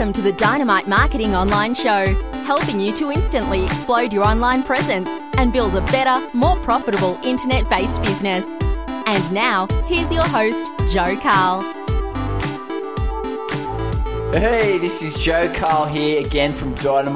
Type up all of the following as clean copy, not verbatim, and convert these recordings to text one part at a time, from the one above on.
Welcome to the Dynamite Marketing Online Show, helping you to instantly explode your online presence and build a better, more profitable internet-based business. And now, here's your host, Joe Carl. Hey, this is Joe Carl here again from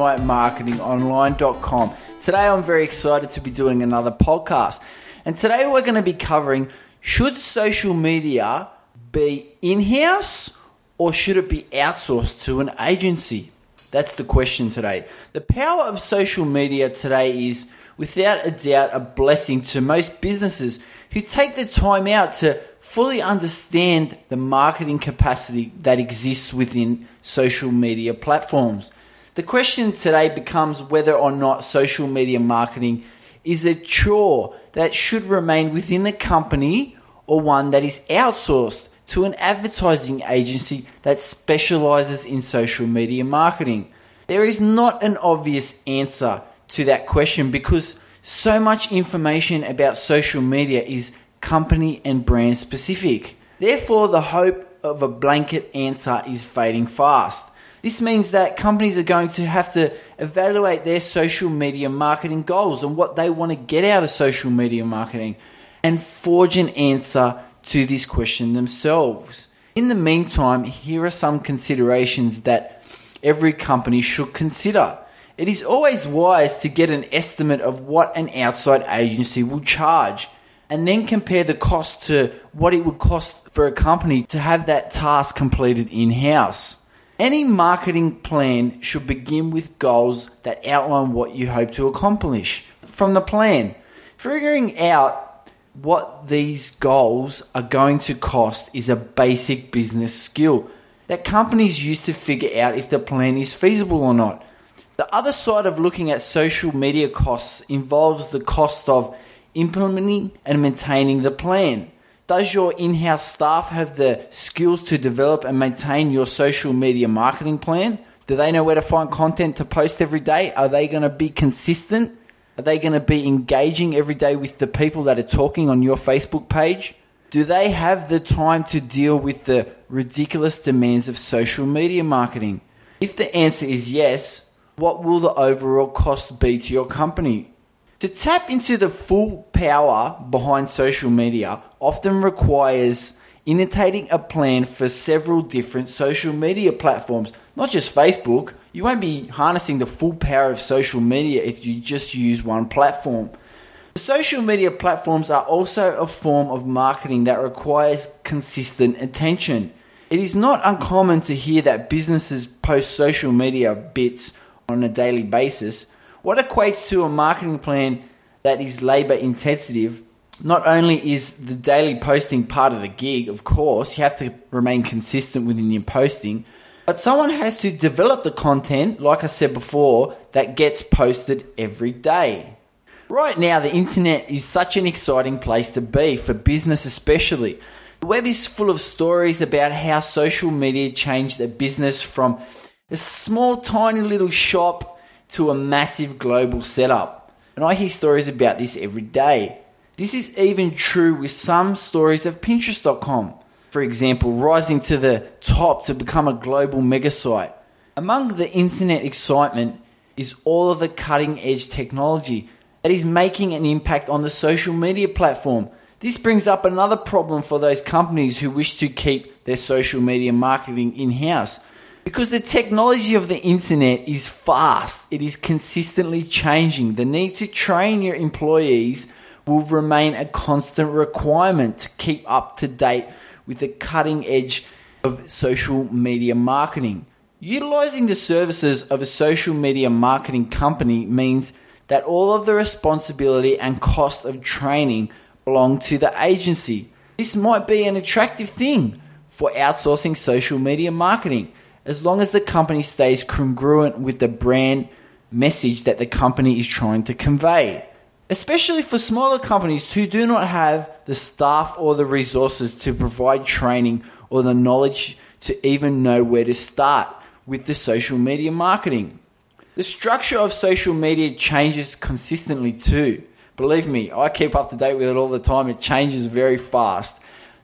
DynamiteMarketingOnline.com. Today I'm very excited to be doing another podcast. And today we're going to be covering, should social media be in-house or should it be outsourced to an agency? That's the question today. The power of social media today is, without a doubt, a blessing to most businesses who take the time out to fully understand the marketing capacity that exists within social media platforms. The question today becomes whether or not social media marketing is a chore that should remain within the company or one that is outsourced to an advertising agency that specializes in social media marketing. There is not an obvious answer to that question because so much information about social media is company and brand specific. Therefore, the hope of a blanket answer is fading fast. This means that companies are going to have to evaluate their social media marketing goals and what they want to get out of social media marketing and forge an answer to this question themselves. In the meantime, here are some considerations that every company should consider. It is always wise to get an estimate of what an outside agency will charge and then compare the cost to what it would cost for a company to have that task completed in-house. Any marketing plan should begin with goals that outline what you hope to accomplish from the plan. Figuring out what these goals are going to cost is a basic business skill that companies use to figure out if the plan is feasible or not. The other side of looking at social media costs involves the cost of implementing and maintaining the plan. Does your in-house staff have the skills to develop and maintain your social media marketing plan? Do they know where to find content to post every day? Are they going to be consistent? Are they going to be engaging every day with the people that are talking on your Facebook page? Do they have the time to deal with the ridiculous demands of social media marketing? If the answer is yes, what will the overall cost be to your company? To tap into the full power behind social media often requires initiating a plan for several different social media platforms, not just Facebook. You won't be harnessing the full power of social media if you just use one platform. The social media platforms are also a form of marketing that requires consistent attention. It is not uncommon to hear that businesses post social media bits on a daily basis. What equates to a marketing plan that is labor intensive? Not only is the daily posting part of the gig, of course, you have to remain consistent within your posting, but someone has to develop the content, like I said before, that gets posted every day. Right now, the internet is such an exciting place to be, for business especially. The web is full of stories about how social media changed a business from a small, tiny little shop to a massive global setup. And I hear stories about this every day. This is even true with some stories of Pinterest.com, for example, rising to the top to become a global mega site. Among the internet excitement is all of the cutting edge technology that is making an impact on the social media platform. This brings up another problem for those companies who wish to keep their social media marketing in-house. Because the technology of the internet is fast, it is consistently changing. The need to train your employees will remain a constant requirement to keep up to date with the cutting edge of social media marketing. Utilizing the services of a social media marketing company means that all of the responsibility and cost of training belong to the agency. This might be an attractive thing for outsourcing social media marketing, as long as the company stays congruent with the brand message that the company is trying to convey. Especially for smaller companies who do not have the staff or the resources to provide training or the knowledge to even know where to start with the social media marketing. The structure of social media changes consistently too. Believe me, I keep up to date with it all the time. It changes very fast.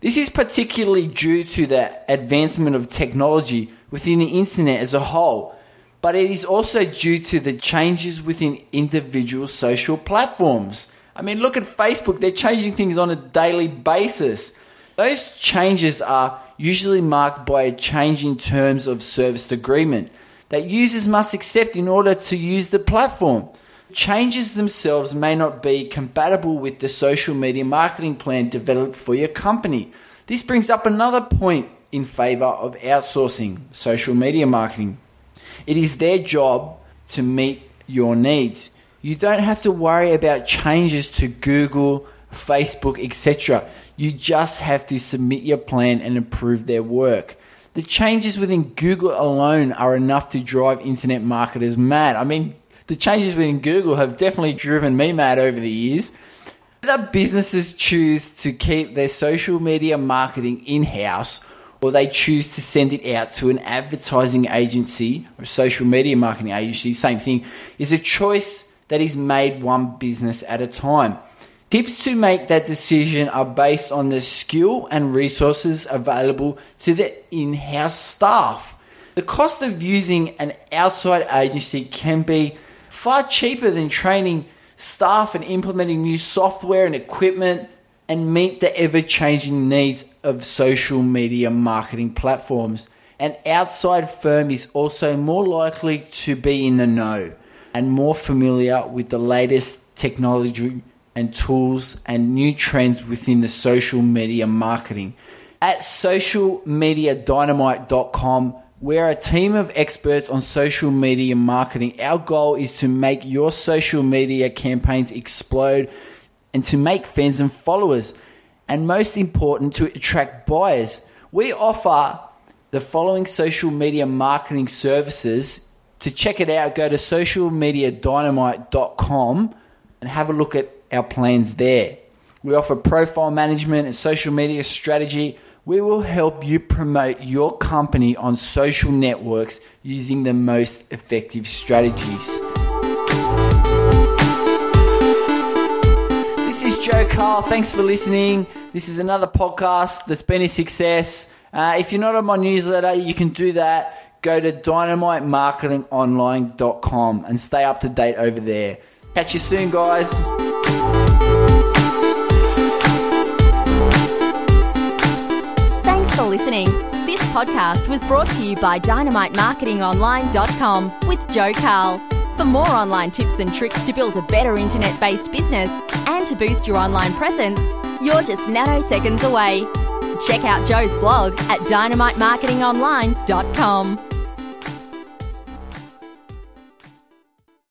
This is particularly due to the advancement of technology within the internet as a whole, but it is also due to the changes within individual social platforms. I mean, look at Facebook. They're changing things on a daily basis. Those changes are usually marked by a change in terms of service agreement that users must accept in order to use the platform. Changes themselves may not be compatible with the social media marketing plan developed for your company. This brings up another point in favor of outsourcing social media marketing. It is their job to meet your needs. You don't have to worry about changes to Google, Facebook, etc. You just have to submit your plan and approve their work. The changes within Google alone are enough to drive internet marketers mad. I mean, the changes within Google have definitely driven me mad over the years. Whether businesses choose to keep their social media marketing in-house or they choose to send it out to an advertising agency or social media marketing agency, same thing, is a choice that is made one business at a time. Tips to make that decision are based on the skill and resources available to the in-house staff. The cost of using an outside agency can be far cheaper than training staff and implementing new software and equipment and meet the ever-changing needs of social media marketing platforms. An outside firm is also more likely to be in the know and more familiar with the latest technology and tools and new trends within the social media marketing. At socialmediadynamite.com, we're a team of experts on social media marketing. Our goal is to make your social media campaigns explode and to make fans and followers, and most important, to attract buyers. We offer the following social media marketing services. To check it out, go to socialmediadynamite.com and have a look at our plans there. We offer profile management and social media strategy. We will help you promote your company on social networks using the most effective strategies. This is Joe Carl. Thanks for listening. This is another podcast that's been a success. If you're not on my newsletter, you can do that. Go to dynamitemarketingonline.com and stay up to date over there. Catch you soon, guys. Thanks for listening. This podcast was brought to you by dynamitemarketingonline.com with Joe Carl. For more online tips and tricks to build a better internet-based business and to boost your online presence, you're just nanoseconds away. Check out Joe's blog at dynamitemarketingonline.com.